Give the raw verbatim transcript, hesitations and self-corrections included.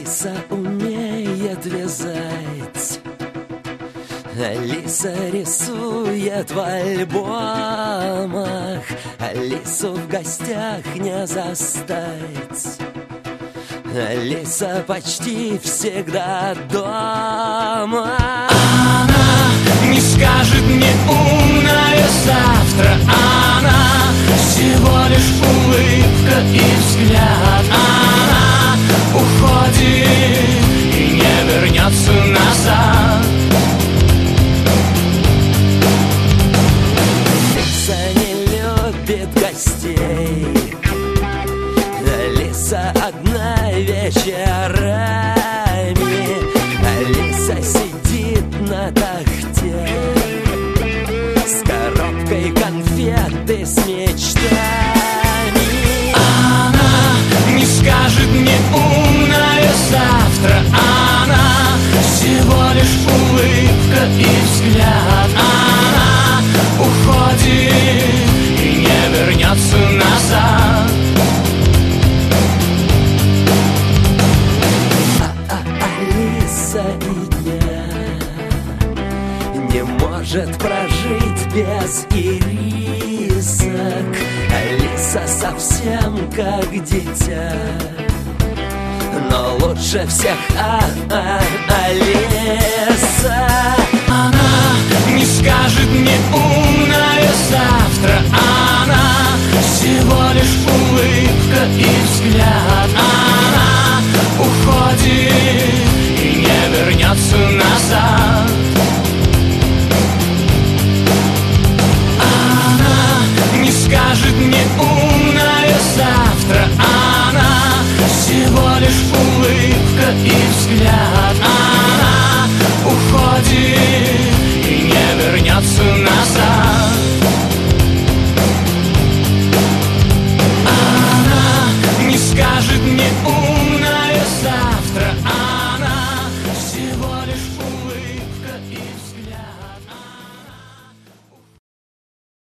Алиса умеет вязать, Алиса рисует в альбомах, Алису в гостях не застать. Алиса почти всегда дома. Она не скажет мне умная завтра, она всего лишь улыбка и взгляд. Она уходит и не вернется назад. Алиса не любит гостей, Алиса одна вечерами, Алиса сидит на тахте с коробкой конфеты с мечтами. Она не скажет мне умная завтра, она всего лишь улыбка и взгляд. Она уходит и не вернется назад. Алиса и дня не может прожить без ирисок. Алиса совсем как дитя, но лучше всех а -а Алиса. Она не скажет мне умная